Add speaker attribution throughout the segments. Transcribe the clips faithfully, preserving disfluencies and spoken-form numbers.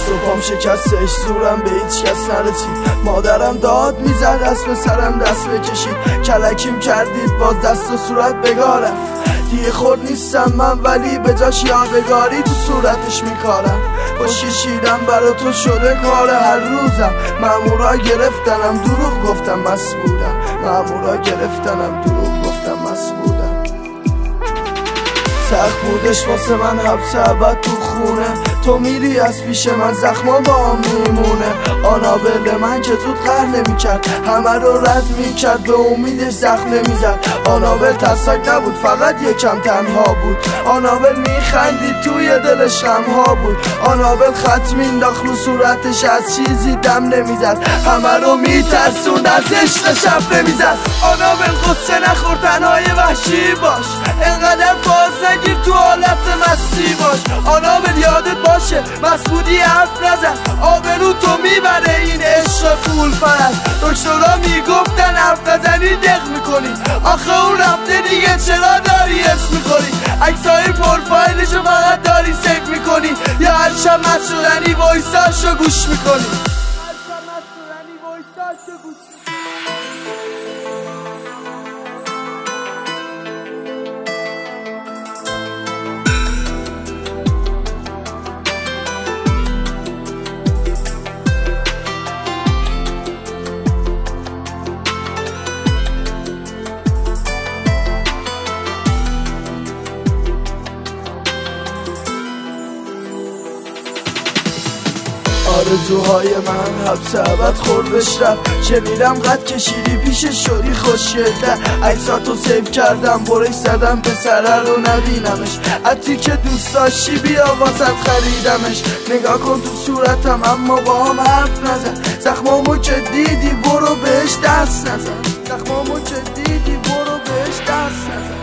Speaker 1: دست و پام شکستش، زورم به هیچ کس نرسید. مادرم داد میزد از پسرم دست بکشید. کلکیم کردید باز دست و صورت بگارم. دیگه خود نیستم من ولی به جاش یادگاری تو صورتش میکارم. باش کشیدم برا تو شده کار هر روزم. مامورا گرفتنم دروغ گفتم مست بودم. مامورا گرفتنم دروغ گفتم مست بودم. سخت بودش واسه من حبس ابد تو خونه. تو میری از پیش من زخما با هم میمونه. آنابل من که زود قهر نمیکرد، همه رو رد میکرد، به امیدش زخم نمیزد. آنابل ترسک نبود فقط یکم تنها بود. آنابل میخندید توی دلش غمها بود. آنابل خط مینداخت رو صورتش از چیزی دم نمیزد. همه رو میترسون از عشق شب نمیزد. آنابل قصه نخور تنهای وحشی باش. انقدر فاز نگیر تو حالت مستی باش. آنابل یادت باشه مست بودی حرف نزن. آبرو تو میبره این عشق فول پرست. دکترها میگفتن حرف نزنی دق میکنی. آخه اون رفته دیگه چرا داری حس میکنی؟ عکسای پروفایلشو فقط داری سیف میکنی یا هر شب مست شدنی وایساشو گوش میکنی؟ هر شب مست شدنی وایساشو گوش میکنی. آرزوهای من حبس ابد خوردش رفت. شنیدم قد کشیدی پیشش شدی خوشگل‌تر. عکساتو سیو کردم برش زدم پسره رو نبینمش. عطری که دوست داشتی بیا واسط خریدمش. نگاه کن تو صورتم اما با هم حرف نزن. زخمامو که دیدی برو بهش دست نزن. زخمامو که دیدی برو بهش دست نزن.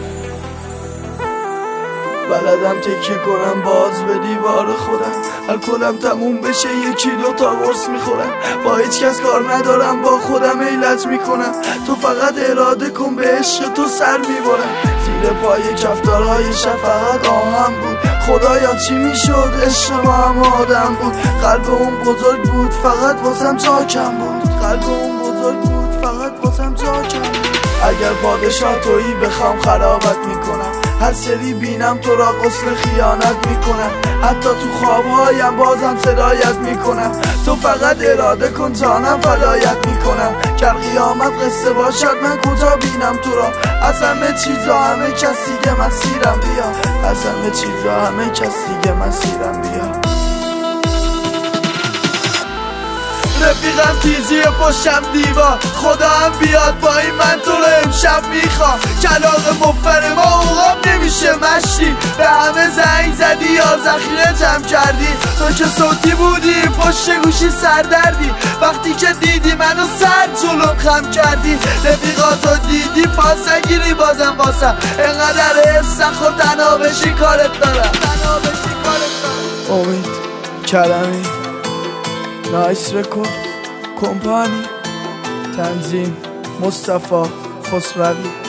Speaker 1: بلدم تکیه کنم باز به دیوار خودم. الکلم تموم بشه یکی دو تا قرص میخورم. با هیچ کس کار ندارم با خودم ایلج میکنم. تو فقط اراده کن به عشق تو سر میبرم. زیر پای کفتارهای شفقت آهم بود. خدایا چی میشد عشق ما هم آدم بود. قلب اون بزرگ بود فقط واسم جا کم بود. قلب اون بزرگ بود فقط واسم جا کم بود. اگر پادشاه تویی بخوام خرابت میکنم. هر سری بینم تو را قسل خیانت میکنم. حتی تو خوابهایم بازم صدایت میکنم. تو فقط اراده کن جانم فدایت میکنم. گر قیامت قصه باشد من کجا بینم تو را. از همه چیزا همه کس دیگه مسیرم بیا. از همه چیزا همه کس دیگه مسیرم بیا. رفیقم تیزی پشتم دیوار. خدا هم بیاد با این من تو رو امشب میخوام. کلاغ مفر ما اوقاب نمیشه مشتی. به همه زنگ زدی یا ذخیره جمع کردی. تو که صوتی بودی پشت گوشی سردردی. وقتی که دیدی منو سر جلوم خم کردی. رفیقاتو دیدی فاس نگیری بازم واسم. انقدر حس نخور تنها بشی کارت دارم. تنها بشی کارت دارم. امید کرمی نایس رکورد کمپانی. تنظیم مصطفی خسروی.